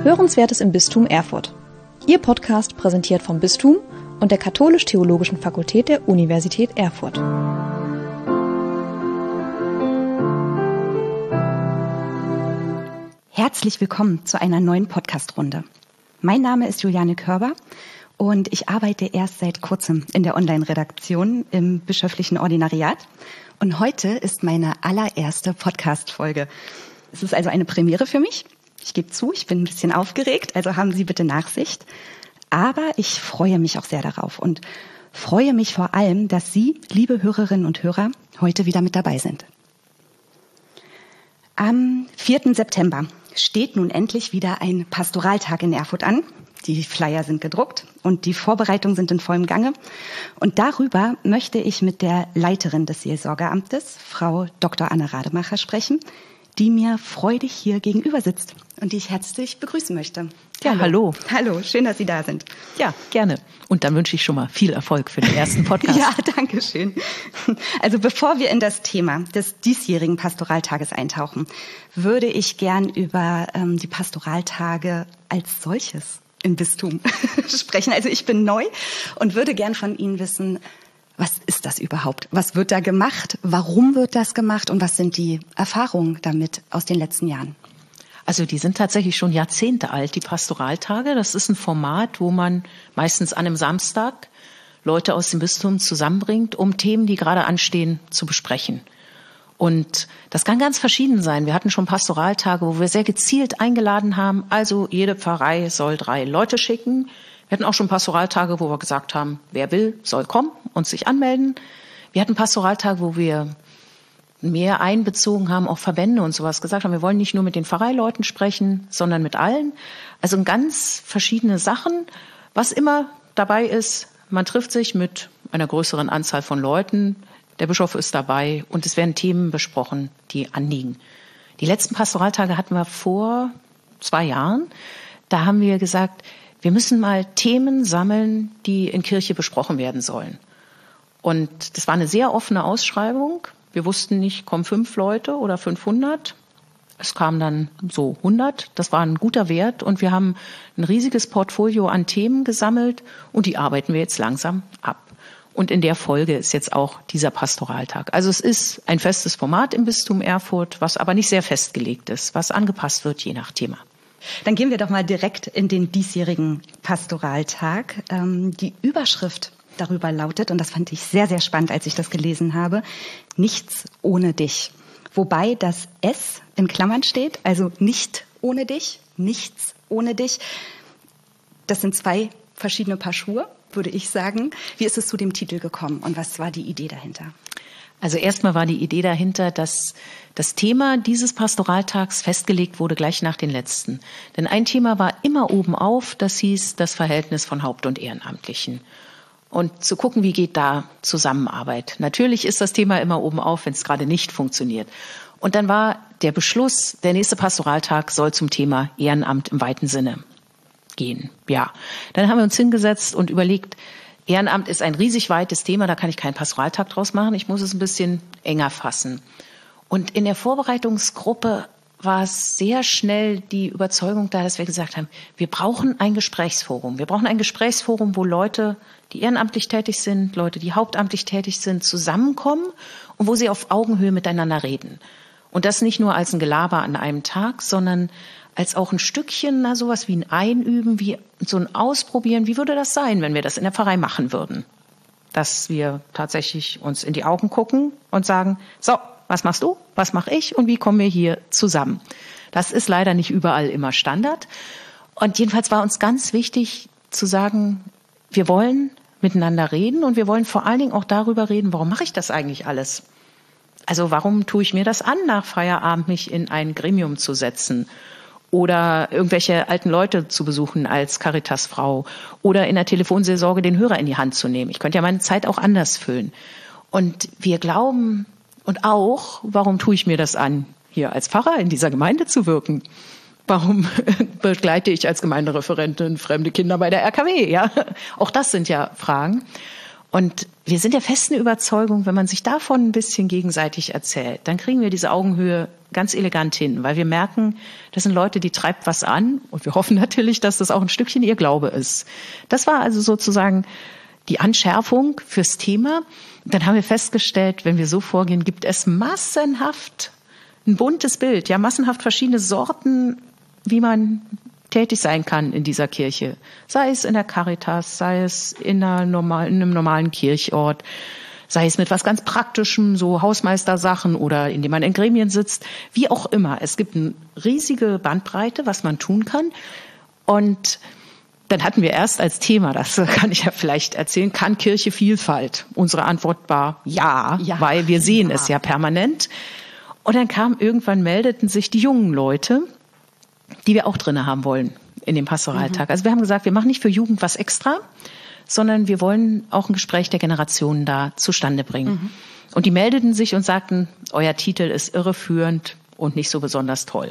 Hörenswertes im Bistum Erfurt. Ihr Podcast präsentiert vom Bistum und der Katholisch-Theologischen Fakultät der Universität Erfurt. Herzlich willkommen zu einer neuen Podcast-Runde. Mein Name ist Juliane Körber und ich arbeite erst seit kurzem in der Online-Redaktion im bischöflichen Ordinariat. Und heute ist meine allererste Podcast-Folge. Es ist also eine Premiere für mich. Ich gebe zu, ich bin ein bisschen aufgeregt, also haben Sie bitte Nachsicht. Aber ich freue mich auch sehr darauf und freue mich vor allem, dass Sie, liebe Hörerinnen und Hörer, heute wieder mit dabei sind. Am 4. September steht nun endlich wieder ein Pastoraltag in Erfurt an. Die Flyer sind gedruckt und die Vorbereitungen sind in vollem Gange. Und darüber möchte ich mit der Leiterin des Seelsorgeamtes, Frau Dr. Anne Rademacher, sprechen, die mir freudig hier gegenüber sitzt und die ich herzlich begrüßen möchte. Ja, hallo. Hallo, schön, dass Sie da sind. Ja, gerne. Und dann wünsche ich schon mal viel Erfolg für den ersten Podcast. Ja, danke schön. Also bevor wir in das Thema des diesjährigen Pastoraltages eintauchen, würde ich gern über die Pastoraltage als solches im Bistum sprechen. Also ich bin neu und würde gern von Ihnen wissen, was ist das überhaupt? Was wird da gemacht? Warum wird das gemacht? Und was sind die Erfahrungen damit aus den letzten Jahren? Also die sind tatsächlich schon Jahrzehnte alt, die Pastoraltage. Das ist ein Format, wo man meistens an einem Samstag Leute aus dem Bistum zusammenbringt, um Themen, die gerade anstehen, zu besprechen. Und das kann ganz verschieden sein. Wir hatten schon Pastoraltage, wo wir sehr gezielt eingeladen haben. Also jede Pfarrei soll 3 Leute schicken. Wir hatten auch schon Pastoraltage, wo wir gesagt haben, wer will, soll kommen und sich anmelden. Wir hatten Pastoraltage, wo wir mehr einbezogen haben, auch Verbände und sowas gesagt haben. Wir wollen nicht nur mit den Pfarreileuten sprechen, sondern mit allen. Also ganz verschiedene Sachen. Was immer dabei ist, man trifft sich mit einer größeren Anzahl von Leuten. Der Bischof ist dabei und es werden Themen besprochen, die anliegen. Die letzten Pastoraltage hatten wir vor 2 Jahren. Da haben wir gesagt, wir müssen mal Themen sammeln, die in Kirche besprochen werden sollen. Und das war eine sehr offene Ausschreibung. Wir wussten nicht, kommen 5 Leute oder 500. Es kamen dann so 100. Das war ein guter Wert. Und wir haben ein riesiges Portfolio an Themen gesammelt. Und die arbeiten wir jetzt langsam ab. Und in der Folge ist jetzt auch dieser Pastoraltag. Also es ist ein festes Format im Bistum Erfurt, was aber nicht sehr festgelegt ist, was angepasst wird je nach Thema. Dann gehen wir doch mal direkt in den diesjährigen Pastoraltag. Die Überschrift darüber lautet, und das fand ich sehr, sehr spannend, als ich das gelesen habe, nichts ohne dich. Wobei das S in Klammern steht, also nicht ohne dich, nichts ohne dich. Das sind 2 verschiedene Paar Schuhe, würde ich sagen. Wie ist es zu dem Titel gekommen und was war die Idee dahinter? Also erstmal war die Idee dahinter, dass das Thema dieses Pastoraltags festgelegt wurde gleich nach den letzten. Denn ein Thema war immer oben auf, das hieß das Verhältnis von Haupt- und Ehrenamtlichen. Und zu gucken, wie geht da Zusammenarbeit. Natürlich ist das Thema immer oben auf, wenn es gerade nicht funktioniert. Und dann war der Beschluss, der nächste Pastoraltag soll zum Thema Ehrenamt im weiten Sinne gehen. Ja, dann haben wir uns hingesetzt und überlegt, Ehrenamt ist ein riesig weites Thema, da kann ich keinen Pastoraltag draus machen. Ich muss es ein bisschen enger fassen. Und in der Vorbereitungsgruppe war es sehr schnell die Überzeugung da, dass wir gesagt haben, wir brauchen ein Gesprächsforum. Wir brauchen ein Gesprächsforum, wo Leute, die ehrenamtlich tätig sind, Leute, die hauptamtlich tätig sind, zusammenkommen und wo sie auf Augenhöhe miteinander reden. Und das nicht nur als ein Gelaber an einem Tag, sondern als auch ein Stückchen, sowas wie ein Einüben, wie so ein Ausprobieren. Wie würde das sein, wenn wir das in der Pfarrei machen würden? Dass wir tatsächlich uns in die Augen gucken und sagen, so, was machst du, was mache ich und wie kommen wir hier zusammen? Das ist leider nicht überall immer Standard. Und jedenfalls war uns ganz wichtig zu sagen, wir wollen miteinander reden und wir wollen vor allen Dingen auch darüber reden, warum mache ich das eigentlich alles? Also warum tue ich mir das an, nach Feierabend mich in ein Gremium zu setzen? Oder irgendwelche alten Leute zu besuchen als Caritasfrau oder in der Telefonseelsorge den Hörer in die Hand zu nehmen. Ich könnte ja meine Zeit auch anders füllen. Und wir glauben, und auch, warum tue ich mir das an, hier als Pfarrer in dieser Gemeinde zu wirken? Warum begleite ich als Gemeindereferentin fremde Kinder bei der RKW? Ja, auch das sind ja Fragen. Und wir sind der festen Überzeugung, wenn man sich davon ein bisschen gegenseitig erzählt, dann kriegen wir diese Augenhöhe ganz elegant hin, weil wir merken, das sind Leute, die treibt was an und wir hoffen natürlich, dass das auch ein Stückchen ihr Glaube ist. Das war also sozusagen die Anschärfung fürs Thema. Und dann haben wir festgestellt, wenn wir so vorgehen, gibt es massenhaft ein buntes Bild, ja, massenhaft verschiedene Sorten, wie man tätig sein kann in dieser Kirche. Sei es in der Caritas, sei es in einem normalen Kirchort, sei es mit was ganz Praktischem, so Hausmeistersachen oder indem man in Gremien sitzt, wie auch immer. Es gibt eine riesige Bandbreite, was man tun kann. Und dann hatten wir erst als Thema, das kann ich ja vielleicht erzählen, kann Kirche Vielfalt? Unsere Antwort war ja, weil wir sehen es ja permanent. Und dann meldeten sich die jungen Leute, die wir auch drinne haben wollen in dem Pastoraltag. Also wir haben gesagt, wir machen nicht für Jugend was extra, sondern wir wollen auch ein Gespräch der Generationen da zustande bringen. Und die meldeten sich und sagten, euer Titel ist irreführend und nicht so besonders toll.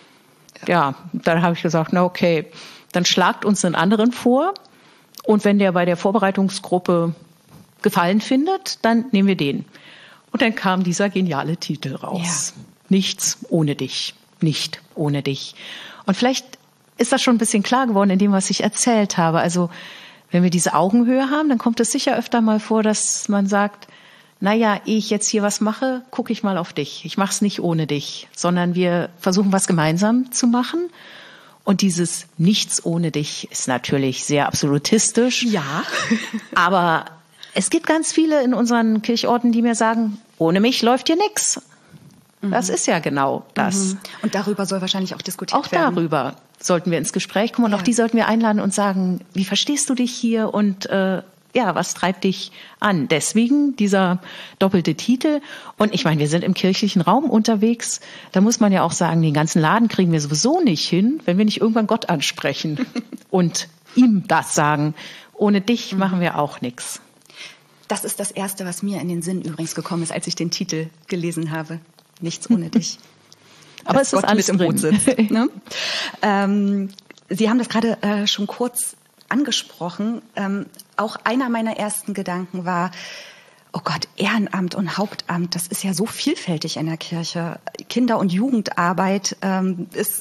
Ja, dann habe ich gesagt, na okay, dann schlagt uns einen anderen vor und wenn der bei der Vorbereitungsgruppe Gefallen findet, dann nehmen wir den. Und dann kam dieser geniale Titel raus. Ja. Nichts ohne dich. Nicht ohne dich. Und vielleicht ist das schon ein bisschen klar geworden in dem, was ich erzählt habe. Also wenn wir diese Augenhöhe haben, dann kommt es sicher öfter mal vor, dass man sagt, naja, ehe ich jetzt hier was mache, gucke ich mal auf dich. Ich mache es nicht ohne dich, sondern wir versuchen, was gemeinsam zu machen. Und dieses Nichts ohne dich ist natürlich sehr absolutistisch. Ja. Aber es gibt ganz viele in unseren Kirchorten, die mir sagen, ohne mich läuft hier nichts. Das ist ja genau das. Und darüber soll wahrscheinlich auch diskutiert werden. Auch darüber sollten wir ins Gespräch kommen und auch die sollten wir einladen und sagen, wie verstehst du dich hier und was treibt dich an? Deswegen dieser doppelte Titel. Und ich meine, wir sind im kirchlichen Raum unterwegs. Da muss man ja auch sagen, den ganzen Laden kriegen wir sowieso nicht hin, wenn wir nicht irgendwann Gott ansprechen und ihm das sagen. Ohne dich machen wir auch nichts. Das ist das Erste, was mir in den Sinn übrigens gekommen ist, als ich den Titel gelesen habe. Nichts ohne dich. Aber es ist alles mit im Boot sitzt. Ne? Sie haben das gerade schon kurz angesprochen. Auch einer meiner ersten Gedanken war, oh Gott, Ehrenamt und Hauptamt, das ist ja so vielfältig in der Kirche. Kinder- und Jugendarbeit ist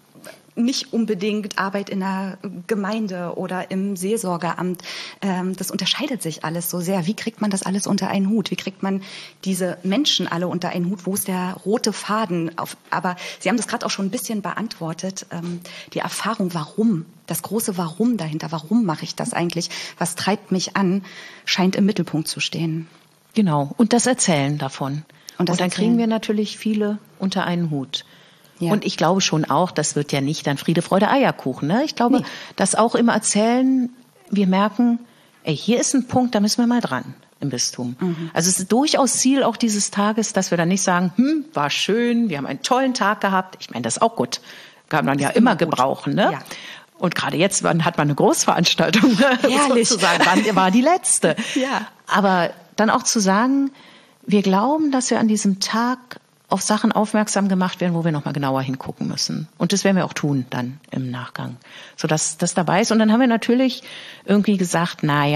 nicht unbedingt Arbeit in der Gemeinde oder im Seelsorgeamt. Das unterscheidet sich alles so sehr. Wie kriegt man das alles unter einen Hut? Wie kriegt man diese Menschen alle unter einen Hut? Wo ist der rote Faden? Aber Sie haben das gerade auch schon ein bisschen beantwortet. Die Erfahrung, warum, das große Warum dahinter, warum mache ich das eigentlich? Was treibt mich an, scheint im Mittelpunkt zu stehen. Genau. Und das Erzählen davon. Und dann kriegen wir natürlich viele unter einen Hut. Ja. Und ich glaube schon auch, das wird ja nicht dann Friede, Freude, Eierkuchen. Ne? Ich glaube, dass auch im Erzählen wir merken, hier ist ein Punkt, da müssen wir mal dran im Bistum. Also es ist durchaus Ziel auch dieses Tages, dass wir dann nicht sagen, war schön, wir haben einen tollen Tag gehabt. Ich meine, das ist auch gut. Kann man ja immer gebrauchen. Ne? Ja. Und gerade jetzt hat man eine Großveranstaltung. Herrlich. Sozusagen, wann war die letzte? Ja. Aber dann auch zu sagen, wir glauben, dass wir an diesem Tag auf Sachen aufmerksam gemacht werden, wo wir noch mal genauer hingucken müssen. Und das werden wir auch tun dann im Nachgang, sodass das dabei ist. Und dann haben wir natürlich irgendwie gesagt,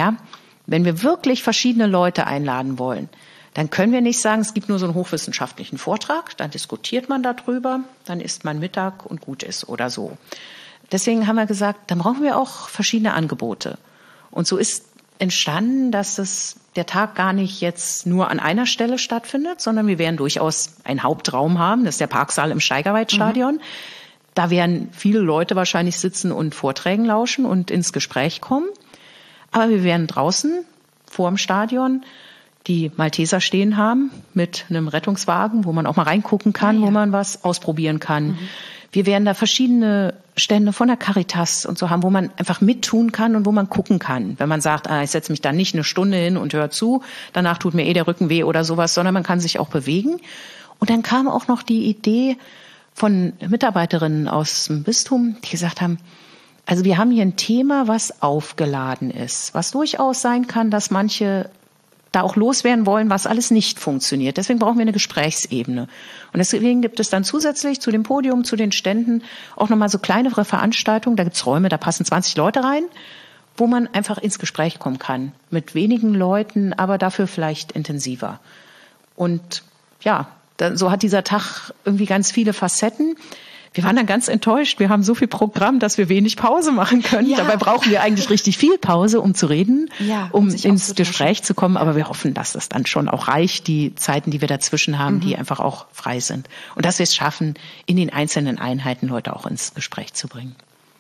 wenn wir wirklich verschiedene Leute einladen wollen, dann können wir nicht sagen, es gibt nur so einen hochwissenschaftlichen Vortrag, dann diskutiert man darüber, dann isst man Mittag und gut ist oder so. Deswegen haben wir gesagt, dann brauchen wir auch verschiedene Angebote. Und so ist entstanden, dass der Tag gar nicht jetzt nur an einer Stelle stattfindet, sondern wir werden durchaus einen Hauptraum haben. Das ist der Parksaal im Steigerweitstadion. Da werden viele Leute wahrscheinlich sitzen und Vorträgen lauschen und ins Gespräch kommen. Aber wir werden draußen vor dem Stadion die Malteser stehen haben mit einem Rettungswagen, wo man auch mal reingucken kann, wo man was ausprobieren kann. Wir werden da verschiedene Stände von der Caritas und so haben, wo man einfach mittun kann und wo man gucken kann. Wenn man sagt, ich setze mich da nicht eine Stunde hin und höre zu, danach tut mir der Rücken weh oder sowas, sondern man kann sich auch bewegen. Und dann kam auch noch die Idee von Mitarbeiterinnen aus dem Bistum, die gesagt haben, also wir haben hier ein Thema, was aufgeladen ist, was durchaus sein kann, dass manche da auch loswerden wollen, was alles nicht funktioniert. Deswegen brauchen wir eine Gesprächsebene. Und deswegen gibt es dann zusätzlich zu dem Podium, zu den Ständen auch nochmal so kleinere Veranstaltungen. Da gibt's Räume, da passen 20 Leute rein. wo man einfach ins Gespräch kommen kann. Mit wenigen Leuten, aber dafür vielleicht intensiver. Und ja, so hat dieser Tag irgendwie ganz viele Facetten. Wir waren dann ganz enttäuscht. Wir haben so viel Programm, dass wir wenig Pause machen können. Ja. Dabei brauchen wir eigentlich richtig viel Pause, um zu reden, um ins Gespräch zu kommen. Aber wir hoffen, dass das dann schon auch reicht, die Zeiten, die wir dazwischen haben, die einfach auch frei sind. Und dass wir es schaffen, in den einzelnen Einheiten Leute auch ins Gespräch zu bringen.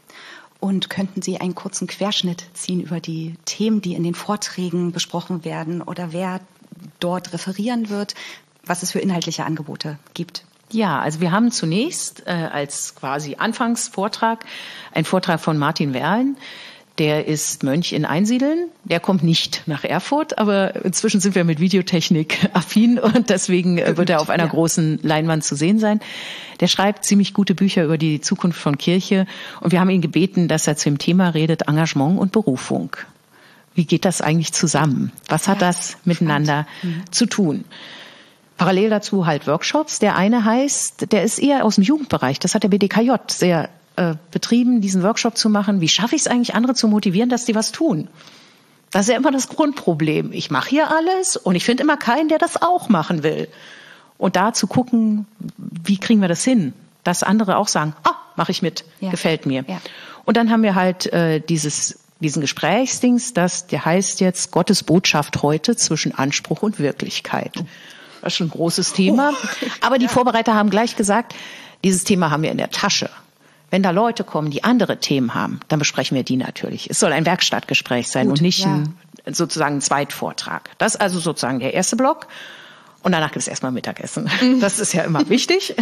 Und könnten Sie einen kurzen Querschnitt ziehen über die Themen, die in den Vorträgen besprochen werden oder wer dort referieren wird, was es für inhaltliche Angebote gibt? Ja, also wir haben zunächst als quasi Anfangsvortrag einen Vortrag von Martin Werlen. Der ist Mönch in Einsiedeln. Der kommt nicht nach Erfurt, aber inzwischen sind wir mit Videotechnik affin und deswegen wird er auf einer großen Leinwand zu sehen sein. Der schreibt ziemlich gute Bücher über die Zukunft von Kirche und wir haben ihn gebeten, dass er zu dem Thema redet, Engagement und Berufung. Wie geht das eigentlich zusammen? Was hat das miteinander zu tun? Parallel dazu halt Workshops. Der eine heißt, der ist eher aus dem Jugendbereich. Das hat der BDKJ sehr betrieben, diesen Workshop zu machen. Wie schaffe ich es eigentlich, andere zu motivieren, dass die was tun? Das ist ja immer das Grundproblem. Ich mache hier alles und ich finde immer keinen, der das auch machen will. Und da zu gucken, wie kriegen wir das hin? Dass andere auch sagen, mache ich mit, gefällt mir. Ja. Und dann haben wir halt diesen Gesprächsdings, der heißt jetzt Gottes Botschaft heute zwischen Anspruch und Wirklichkeit. Das ist schon ein großes Thema. Aber die Vorbereiter haben gleich gesagt, dieses Thema haben wir in der Tasche. Wenn da Leute kommen, die andere Themen haben, dann besprechen wir die natürlich. Es soll ein Werkstattgespräch sein und nicht sozusagen ein Zweitvortrag. Das ist also sozusagen der erste Block. Und danach gibt es erstmal Mittagessen. Das ist ja immer wichtig.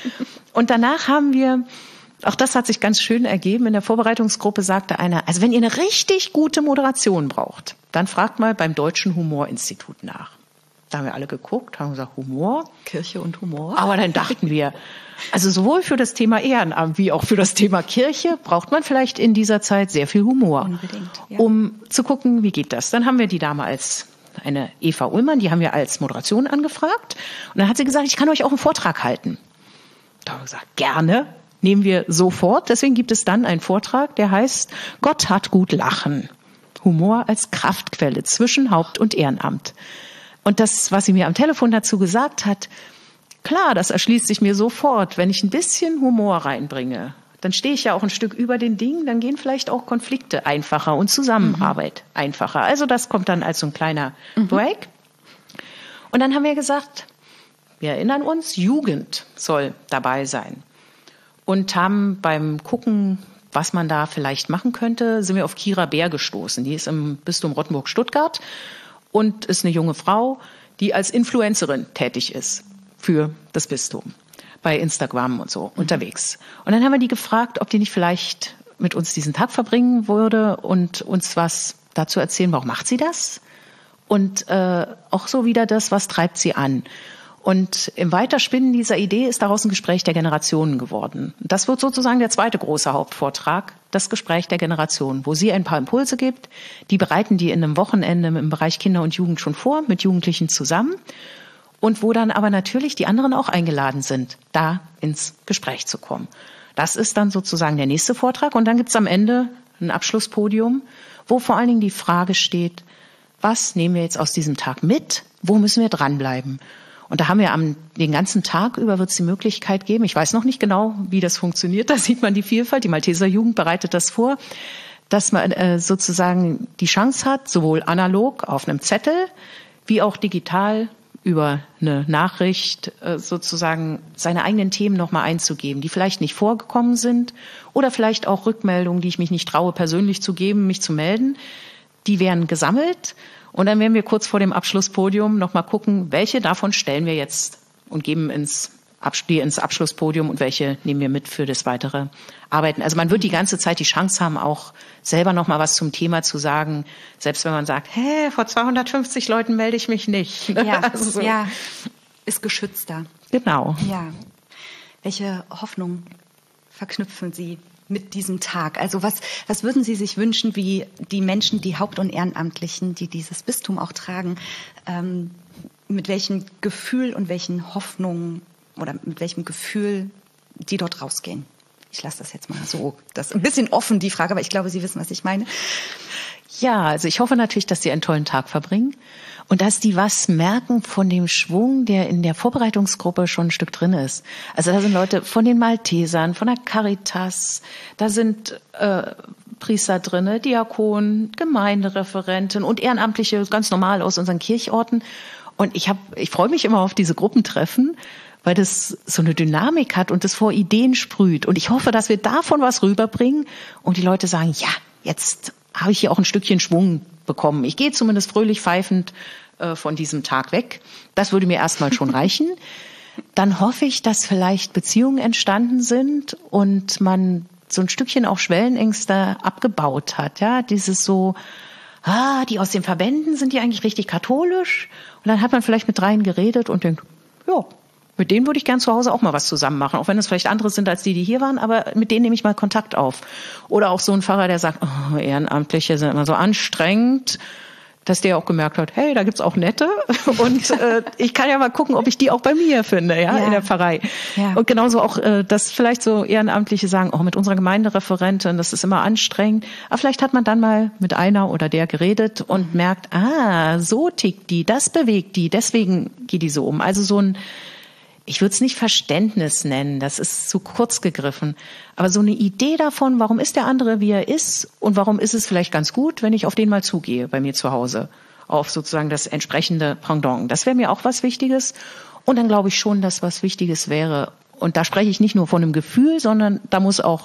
Und danach haben wir, auch das hat sich ganz schön ergeben, in der Vorbereitungsgruppe sagte einer, also wenn ihr eine richtig gute Moderation braucht, dann fragt mal beim Deutschen Humorinstitut nach. Da haben wir alle geguckt, haben gesagt, Humor. Kirche und Humor. Aber dann dachten wir, also sowohl für das Thema Ehrenamt wie auch für das Thema Kirche braucht man vielleicht in dieser Zeit sehr viel Humor. Unbedingt, ja. Um zu gucken, wie geht das. Dann haben wir die Dame eine Eva Ullmann, die haben wir als Moderation angefragt. Und dann hat sie gesagt, ich kann euch auch einen Vortrag halten. Da haben wir gesagt, gerne, nehmen wir sofort. Deswegen gibt es dann einen Vortrag, der heißt, Gott hat gut lachen. Humor als Kraftquelle zwischen Haupt- und Ehrenamt. Und das, was sie mir am Telefon dazu gesagt hat, klar, das erschließt sich mir sofort. Wenn ich ein bisschen Humor reinbringe, dann stehe ich ja auch ein Stück über den Dingen, dann gehen vielleicht auch Konflikte einfacher und Zusammenarbeit einfacher. Also das kommt dann als so ein kleiner Break. Und dann haben wir gesagt, wir erinnern uns, Jugend soll dabei sein. Und haben beim Gucken, was man da vielleicht machen könnte, sind wir auf Kira Bär gestoßen. Die ist im Bistum Rottenburg-Stuttgart. Und ist eine junge Frau, die als Influencerin tätig ist für das Bistum, bei Instagram und so unterwegs. Und dann haben wir die gefragt, ob die nicht vielleicht mit uns diesen Tag verbringen würde und uns was dazu erzählen, warum macht sie das? Und auch so wieder das, was treibt sie an? Und im Weiterspinnen dieser Idee ist daraus ein Gespräch der Generationen geworden. Das wird sozusagen der zweite große Hauptvortrag, das Gespräch der Generationen, wo sie ein paar Impulse gibt. Die bereiten die in einem Wochenende im Bereich Kinder und Jugend schon vor, mit Jugendlichen zusammen. Und wo dann aber natürlich die anderen auch eingeladen sind, da ins Gespräch zu kommen. Das ist dann sozusagen der nächste Vortrag. Und dann gibt's am Ende ein Abschlusspodium, wo vor allen Dingen die Frage steht, was nehmen wir jetzt aus diesem Tag mit? Wo müssen wir dranbleiben? Und da haben wir den ganzen Tag über wird es die Möglichkeit geben. Ich weiß noch nicht genau, wie das funktioniert. Da sieht man die Vielfalt. Die Malteser Jugend bereitet das vor, dass man sozusagen die Chance hat, sowohl analog auf einem Zettel wie auch digital über eine Nachricht sozusagen seine eigenen Themen nochmal einzugeben, die vielleicht nicht vorgekommen sind oder vielleicht auch Rückmeldungen, die ich mich nicht traue, persönlich zu geben, mich zu melden. Die werden gesammelt. Und dann werden wir kurz vor dem Abschlusspodium nochmal gucken, welche davon stellen wir jetzt und geben ins Abschlusspodium und welche nehmen wir mit für das weitere Arbeiten. Also man wird die ganze Zeit die Chance haben, auch selber nochmal was zum Thema zu sagen, selbst wenn man sagt, vor 250 Leuten melde ich mich nicht. Ja, also so. Ja, ist geschützter. Genau. Ja. Welche Hoffnung verknüpfen Sie mit diesem Tag? Also was würden Sie sich wünschen, wie die Menschen, die Haupt- und Ehrenamtlichen, die dieses Bistum auch tragen, mit welchem Gefühl und welchen Hoffnungen oder mit welchem Gefühl die dort rausgehen? Ich lasse das jetzt mal so, das ist ein bisschen offen, die Frage, aber ich glaube, Sie wissen, was ich meine. Ja, also ich hoffe natürlich, dass Sie einen tollen Tag verbringen und dass die was merken von dem Schwung, der in der Vorbereitungsgruppe schon ein Stück drin ist. Also da sind Leute von den Maltesern, von der Caritas, da sind Priester drinne, Diakon, Gemeindereferenten und Ehrenamtliche, ganz normal aus unseren Kirchorten. Und ich freue mich immer auf diese Gruppentreffen, weil das so eine Dynamik hat und das vor Ideen sprüht. Und ich hoffe, dass wir davon was rüberbringen und die Leute sagen, ja, jetzt habe ich hier auch ein Stückchen Schwung bekommen. Ich gehe zumindest fröhlich pfeifend von diesem Tag weg. Das würde mir erstmal schon reichen. Dann hoffe ich, dass vielleicht Beziehungen entstanden sind und man so ein Stückchen auch Schwellenängste abgebaut hat. Ja, dieses so, die aus den Verbänden, sind die eigentlich richtig katholisch? Und dann hat man vielleicht mit dreien geredet und denkt, ja, mit denen würde ich gern zu Hause auch mal was zusammen machen, auch wenn es vielleicht andere sind als die hier waren, aber mit denen nehme ich mal Kontakt auf. Oder auch so ein Pfarrer, der sagt, Ehrenamtliche sind immer so anstrengend, dass der auch gemerkt hat, hey, da gibt's auch Nette und ich kann ja mal gucken, ob ich die auch bei mir finde, in der Pfarrei. Ja. Und genauso auch, dass vielleicht so Ehrenamtliche sagen, mit unserer Gemeindereferentin, das ist immer anstrengend. Aber vielleicht hat man dann mal mit einer oder der geredet und merkt, so tickt die, das bewegt die, deswegen geht die so um. Also so ein, ich würde es nicht Verständnis nennen, das ist zu kurz gegriffen, aber so eine Idee davon, warum ist der andere, wie er ist und warum ist es vielleicht ganz gut, wenn ich auf den mal zugehe bei mir zu Hause, auf sozusagen das entsprechende Pendant. Das wäre mir auch was Wichtiges und dann glaube ich schon, dass was Wichtiges wäre und da spreche ich nicht nur von einem Gefühl, sondern da muss auch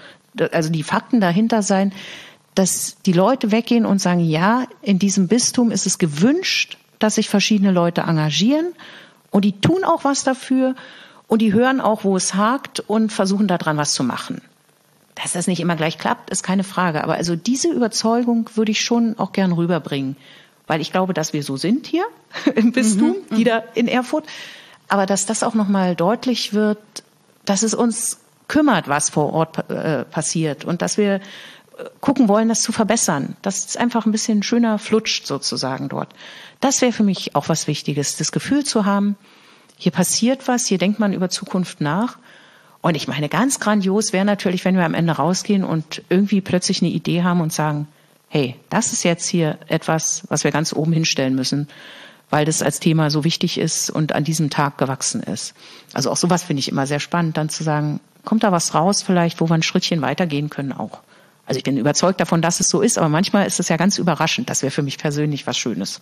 die Fakten dahinter sein, dass die Leute weggehen und sagen, ja, in diesem Bistum ist es gewünscht, dass sich verschiedene Leute engagieren. Und die tun auch was dafür und die hören auch, wo es hakt und versuchen daran was zu machen. Dass das nicht immer gleich klappt, ist keine Frage. Aber also diese Überzeugung würde ich schon auch gern rüberbringen. Weil ich glaube, dass wir so sind hier im Bistum, die da in Erfurt. Aber dass das auch nochmal deutlich wird, dass es uns kümmert, was vor Ort passiert. Und dass wir gucken wollen, das zu verbessern. Dass es einfach ein bisschen schöner flutscht sozusagen dort. Das wäre für mich auch was Wichtiges, das Gefühl zu haben, hier passiert was, hier denkt man über Zukunft nach. Und ich meine, ganz grandios wäre natürlich, wenn wir am Ende rausgehen und irgendwie plötzlich eine Idee haben und sagen, hey, das ist jetzt hier etwas, was wir ganz oben hinstellen müssen, weil das als Thema so wichtig ist und an diesem Tag gewachsen ist. Also auch sowas finde ich immer sehr spannend, dann zu sagen, kommt da was raus vielleicht, wo wir ein Schrittchen weitergehen können auch. Also ich bin überzeugt davon, dass es so ist, aber manchmal ist es ja ganz überraschend. Das wäre für mich persönlich was Schönes.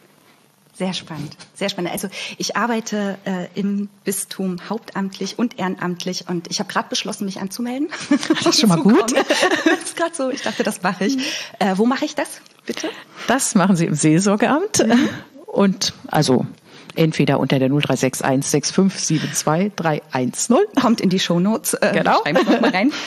Sehr spannend, sehr spannend. Also ich arbeite im Bistum hauptamtlich und ehrenamtlich und ich habe gerade beschlossen, mich anzumelden. Das ist schon mal gut. Das ist gerade so, ich dachte, das mache ich. Wo mache ich das, bitte? Das machen Sie im Seelsorgeamt und also entweder unter der 0361 6572 310. Kommt in die Shownotes. Genau. Schreiben wir mal rein.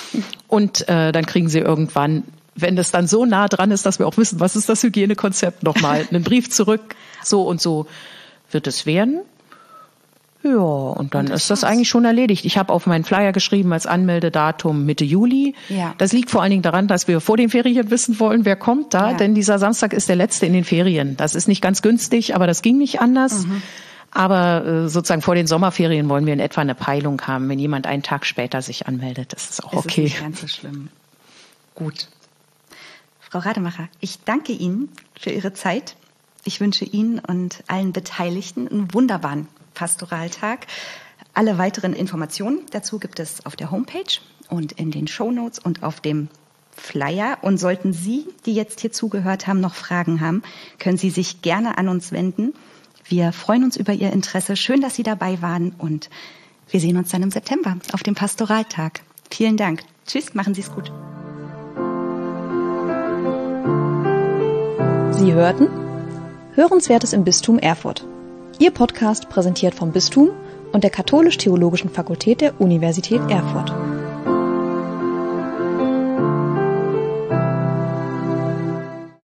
Und dann kriegen Sie irgendwann, wenn das dann so nah dran ist, dass wir auch wissen, was ist das Hygienekonzept, nochmal einen Brief zurück, so und so wird es werden. Ja, und dann ist das eigentlich schon erledigt. Ich habe auf meinen Flyer geschrieben als Anmeldedatum Mitte Juli. Ja. Das liegt vor allen Dingen daran, dass wir vor den Ferien wissen wollen, wer kommt da, denn dieser Samstag ist der letzte in den Ferien. Das ist nicht ganz günstig, aber das ging nicht anders. Aber sozusagen vor den Sommerferien wollen wir in etwa eine Peilung haben, wenn jemand einen Tag später sich anmeldet. Das ist auch okay. Das ist nicht ganz so schlimm. Gut. Frau Rademacher, ich danke Ihnen für Ihre Zeit. Ich wünsche Ihnen und allen Beteiligten einen wunderbaren Pastoraltag. Alle weiteren Informationen dazu gibt es auf der Homepage und in den Shownotes und auf dem Flyer. Und sollten Sie, die jetzt hier zugehört haben, noch Fragen haben, können Sie sich gerne an uns wenden. Wir freuen uns über Ihr Interesse. Schön, dass Sie dabei waren und wir sehen uns dann im September auf dem Pastoraltag. Vielen Dank. Tschüss, machen Sie es gut. Sie hörten Hörenswertes im Bistum Erfurt. Ihr Podcast präsentiert vom Bistum und der Katholisch-Theologischen Fakultät der Universität Erfurt.